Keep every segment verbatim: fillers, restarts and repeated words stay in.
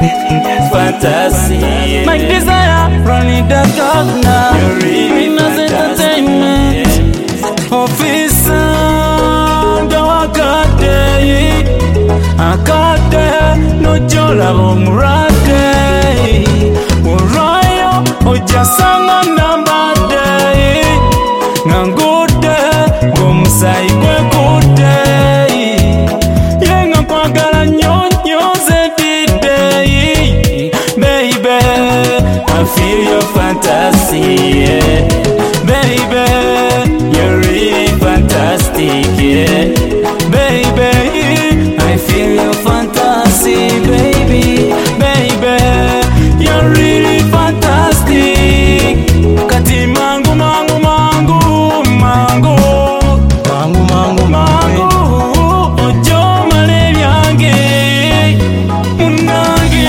fantasy. My desire running the dog now. You're really Winners Entertainment Officer Dawakade Akade no jola bomurade Urayo ojasanga nambade Ngangude gomsai kwe kude Yenga kwagala nyonyoze dide Baby, I feel your fantasy, yeah. Baby, you're really fantastic, yeah. Baby, I feel your fantasy, baby. Baby, you're really fantastic. Kati mangu mangu mangu mangu mangu mangu mangu ojo male byange munange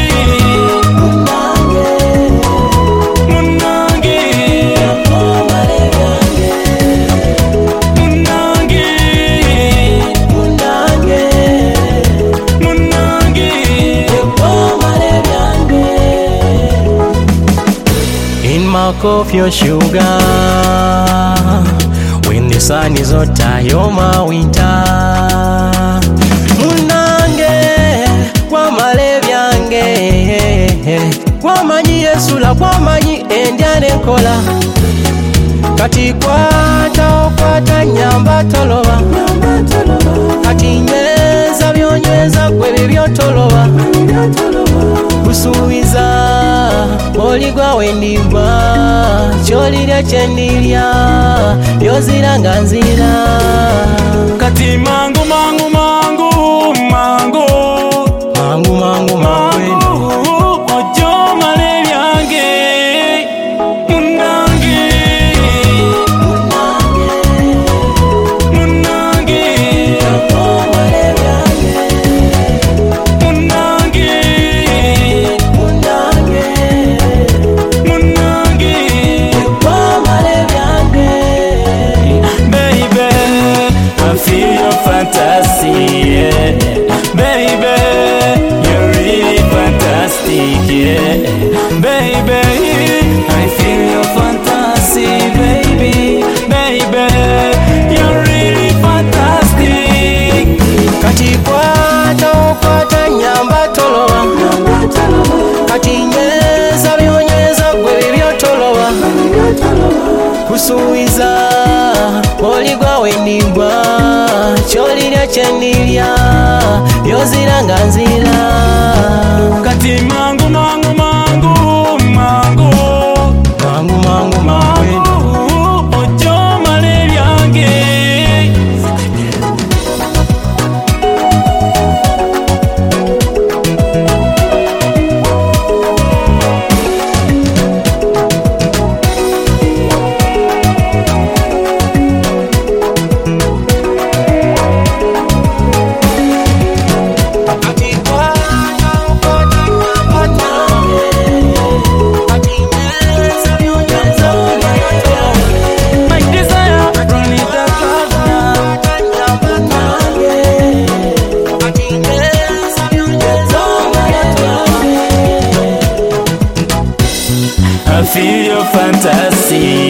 of your sugar. When the sun is hot, you're my winter. Munange, kwa malevyange, kwa manyi yesula, kwa manyi endyane kola. Kati kwata okwata nyamba toloba, kati nyeza byonyweza kwe bibyo toloba. Kusubiza oligwa wendibwa kyolirya kyendilya byozira nga nzira. Kati mangu mangu mangu mangu mangu mangu mangu ojo male byange munange munange fantasy, yeah. Baby, you're really fantastic, yeah. Baby, I feel your fantasy, baby. Baby, you're really fantastic. Kati kwata okwata nyamba toloba, kati nyeza byonyeza gwe bibyo toloba. Kusubiza oligwa wendibwa kyolirya kyendilya byozira nga nzira. Kati mangu mangu mangu mangu mangu mangu mangu ojo male byange. I feel your fantasy,